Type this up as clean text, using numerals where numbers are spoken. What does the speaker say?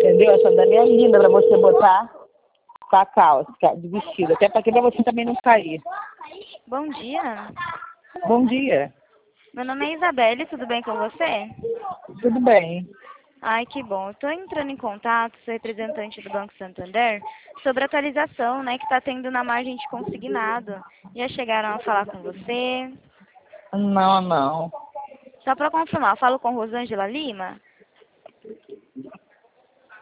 Entendeu? Essa sandália é linda pra você botar com a calça, de vestido. Até pra você também não cair. Bom dia. Bom dia. Meu nome é Isabelle, tudo bem com você? Tudo bem? Ai, que bom. Estou entrando em contato, sou representante do Banco Santander, sobre a atualização, né, que está tendo na margem de consignado. Já chegaram a falar com você? Não, não. Só para confirmar, falo com Rosângela Lima?